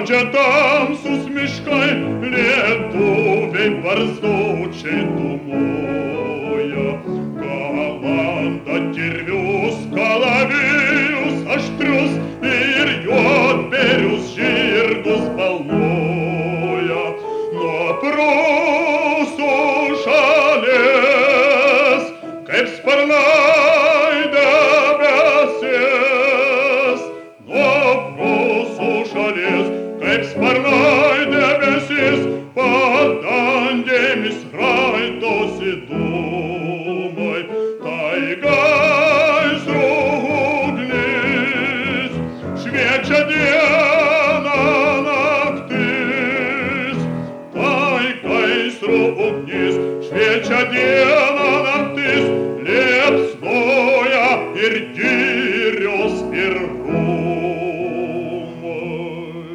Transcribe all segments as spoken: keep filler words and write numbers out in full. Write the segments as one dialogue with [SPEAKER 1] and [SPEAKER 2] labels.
[SPEAKER 1] Čia tamsus miškai, lietuviai barzdočiai dūmoja. Kalanda kirvius, kalavijus aštrius ir juodbėrius žirgus balnoja. Nuo prūsų šalies, kaip sparnai debesis, nuo prūsų šalies, kaip sparnai debesis, padangėmis raidosi dūmai. Tai gaisrų ugnis, šviečia diena naktis. Tai gaisrų ugnis, šviečia diena naktis, liepsnoja ir girios ir rūmai.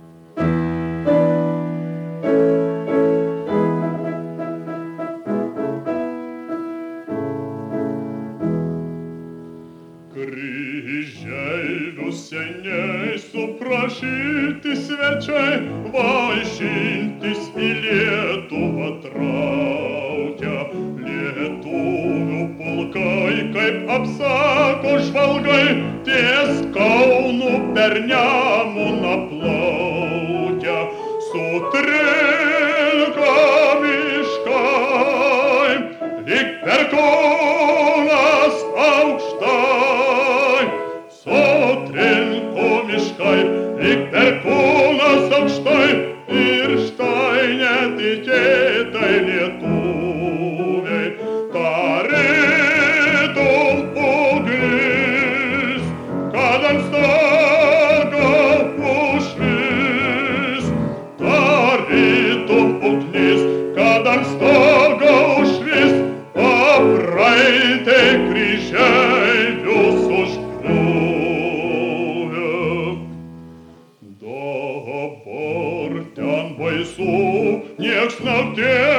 [SPEAKER 1] Kryžeivių seniai suprašyti svečiai, vaišintis į Lietuvą traukia. Lietuvių pulkai, kaip apsako žvalgai, ties Kaunu per Nemuną plaukia. Sutrinka miškai, lyg perkūnas aukštai. Sutrinko miškai, lyg perkūnas aukštai. Ir štai netikėtai lietuviai, tarytum ugnis, kad ant stogo užvis. Tarytum ugnis, kad ant stogo užvis, apraitė kryžeivius užkliuvė. Dabar ten baisu, nieks nakties